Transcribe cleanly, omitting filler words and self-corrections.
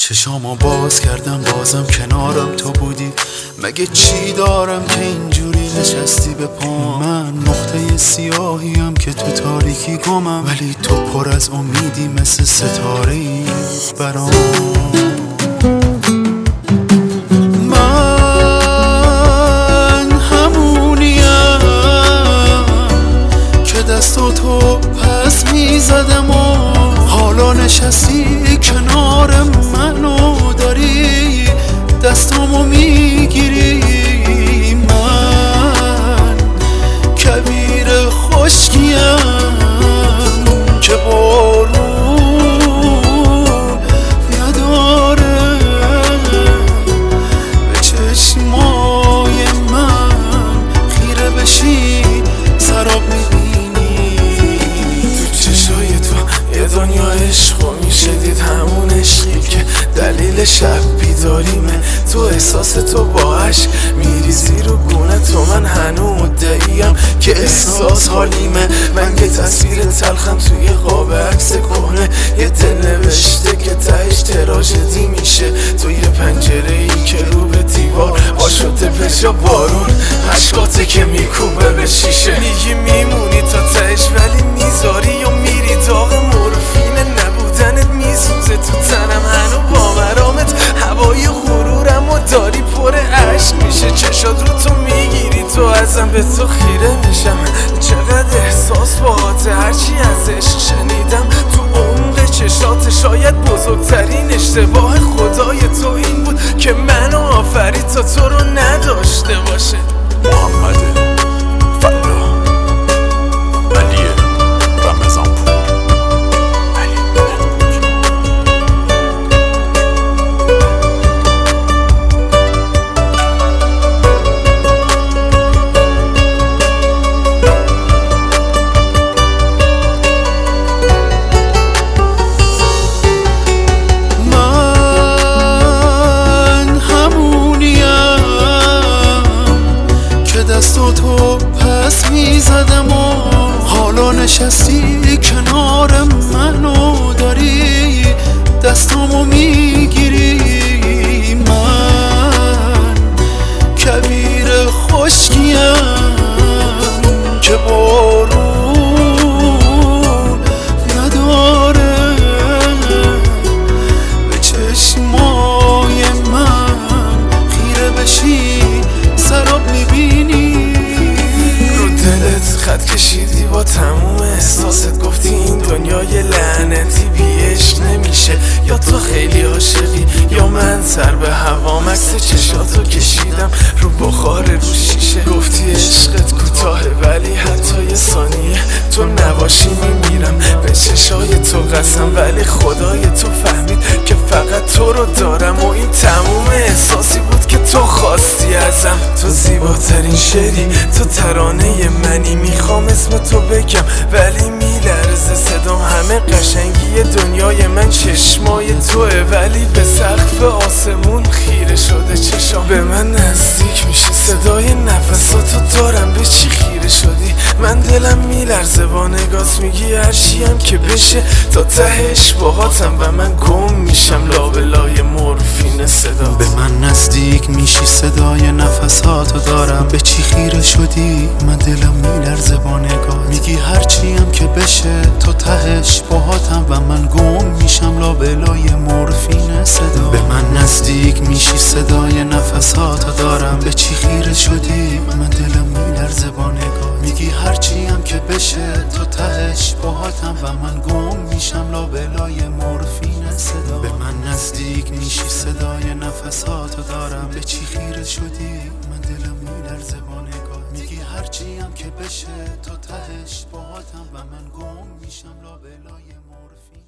چشامو باز کردم بازم کنارم تو بودی. مگه چی دارم که اینجوری نشستی به پام؟ من نقطه سیاهیم که تو تاریکی گمم، ولی تو پر از امیدی مثل ستاره‌ای برام. من همونیم که دستو تو پس میزدم و حالا نشستی کنار منو داری دستامو میگیری. من کویر خشکیم که بارون نداره، به چشمای من خیره بشی سراب میبینی. تو چشای تو یه دنیا عشق و میشه دید، همون عشقی که دلیل شب بیداریمه. تو احساس تو با عشق میریزی رو گونه تو، من هنو مدعیم که احساس حالیمه. من یه تصویر تلخم توی قاب عکس کهنه، یه دل نوشته که تهش تراژدی میشه. تو یه پنجره ای که رو به دیوار آشوته پشا بارون عشقاته که میکوبه به شیشه. میگی میمونی تا تهش ولی میذاری و میری، داغ مورفین نبودنت میسوزه تو تنم، هنو باورامت هوای غرورم و داری پر عشق میشه. چشات رو تو میگیری تو ازم به تو خیره میشم. چقدر احساس باهات هرچی از عشق شنیدم تو عمق چشات. شاید بزرگترین اشتباه خدای تو این بود که منو آفرید تا تو رو نداشته باشه. محمد فلا علی رمضانپور. دستو تو پس میزدم و حالا نشستی کنار منو داری دستامو میگیری. من کویر خشکیم که بارون نداره، به چشمای من خیره بشی سراب میبینی. رو دلت خط کشیدی با تموم احساست، گفتی این دنیای لعنتی بی عشق نمیشه. یا تو خیلی عاشقی یا من سر به هوام، عکس چشاتو کشیدم رو بخار رو شیشه. گفتی عشقت کوتاهه ولی حتی یه ثانیه تو نباشی میمیرم. به چشای تو قسم ولی خدای تو فهمید که فقط تو رو دارم و این تموم احساسی بود که تو خواستی ازم. تو زیباترین شعری، تو ترانه منی، میخوام اسم تو بگم ولی میلرزه صدام. همه قشنگی دنیای من چشمای توه، ولی به سقف آسمون خیره شده چشام. به من نزدیک میشه صدای نفساتو دارم، به چی خیره شدی؟ من دلم میلرزه با نگات، میگی هرچیم که بشه تا تهش باهاتم و من گم میشم لابلای مورفین صدا. به من نزدیک میشی صدای نفساتو دارم، به چی خیره شدی؟ من دلم میلرزه با نگات، میگی هرچیم که بشه تا تهش باهاتم و من گم میشم لابلای مورفین صدا. به من نزدیک میشی صدای نفساتو دارم، به چی خیره شدی؟ من دلم میلرزه با نگات، میگی هرچیم که بشه تا تهش باهاتم و من گم میشم لابلای مورفین صدا. به من نزدیک میشی صدای نفساتو دارم، به چی خیره شدی؟ من دلم میلرزه با نگات، میگی هرچیم که بشه تا تهش باهاتم و من گم میشم لابلای مورفین.